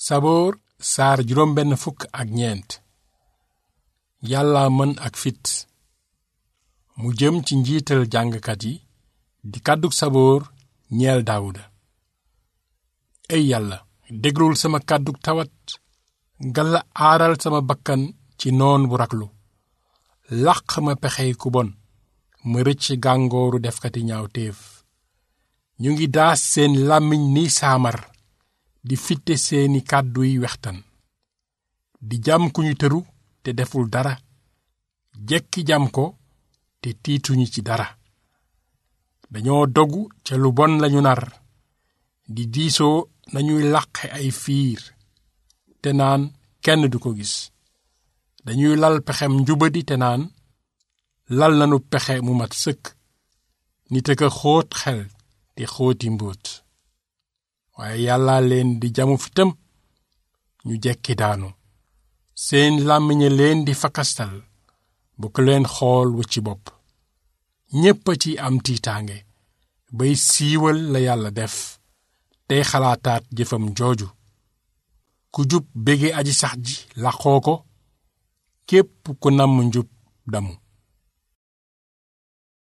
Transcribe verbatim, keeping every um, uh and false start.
saboor saar juróom benn fukk ak ñeent. yàlla mën ak fit. mu jëm ci njiital jàngkat yi di kàddug saboor ñeel daawuda. ey yàlla déglul sama kàddug tawat ngalla aaral sama bakkan ci noon bu raglu. làq ma pexey ku bon ma rëcc gàngooru defkati ñaawteef. ñu ngi daas seen làmmiñ ni saamar di fitte seeni kàdduy wextan di jam ku ñu tëru te deful dara jekki jam ko te tiituñu ci dara. dañoo dogu ca lu bon lañu nar di diisoo nañuy làqe ay fiir te naan kenn du ko gis. dañuy lal pexem njubadi te naan lal nanu pexe mu mat sëkk. nit a ka xóot xel te xóoti mbóot. waaye yàlla leen di jamu fitam ñu jekki daanu. seen làmmiñe leen di fakastal bu ko leen xool wucci bopp. ñépp a ci am tiitaange bay siiwal la yàlla def tey xalaataat jëfam jooju. ku jub bége aji sax ji làqoo ko képp ku namm njub damu.